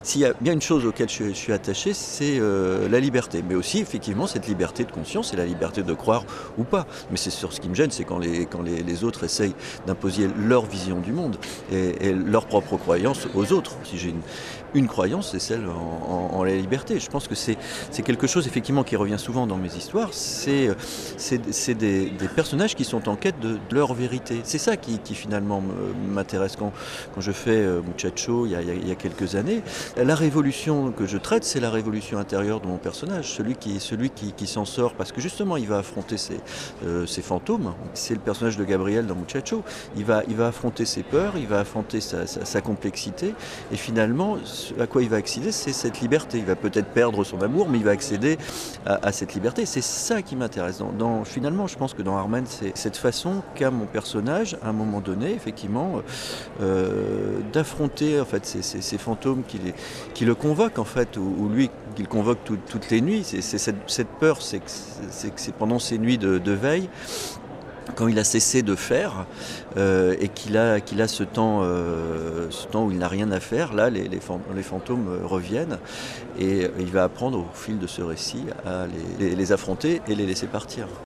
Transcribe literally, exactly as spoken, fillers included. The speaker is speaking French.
S'il y a bien une chose auquel je, je suis attaché, c'est euh, la liberté. Mais aussi, effectivement, cette liberté de conscience et la liberté de croire ou pas. Mais c'est sur ce qui me gêne, c'est quand les, quand les, les autres essayent d'imposer leur vision du monde et, et leur propre croyance aux autres. Si j'ai une, une croyance, c'est celle en, en, en la liberté. Je pense que c'est quelque chose, effectivement, qui revient souvent dans mes histoires. C'est des, des personnages qui sont en quête de, de leur vérité. C'est ça qui, qui finalement m'intéresse quand, quand je fais euh, Muchacho il y, a, il y a quelques années. La révolution que je traite, c'est la révolution intérieure de mon personnage, celui qui, celui qui, qui s'en sort, parce que justement, il va affronter ses, euh, ses fantômes. C'est le personnage de Gabriel dans Muchacho. Il va, il va affronter ses peurs, il va affronter sa, sa, sa complexité, et finalement, à quoi il va accéder, c'est cette liberté. Il va peut-être perdre son amour, mais il va accéder à, à cette liberté. C'est ça qui m'intéresse. Dans, dans, finalement, je pense que dans Armen, c'est cette façon qu'a mon personnage, à un moment donné, effectivement, euh, d'affronter en fait, ces, ces, ces fantômes qui les qui le convoque en fait, ou, ou lui qu'il convoque tout, toutes les nuits. C'est cette, cette peur, c'est que c'est pendant ces nuits de, de veille, quand il a cessé de faire euh, et qu'il a, qu'il a ce temps, euh, ce temps où il n'a rien à faire, là les, les, les fantômes reviennent et il va apprendre au fil de ce récit à les, les, les affronter et les laisser partir.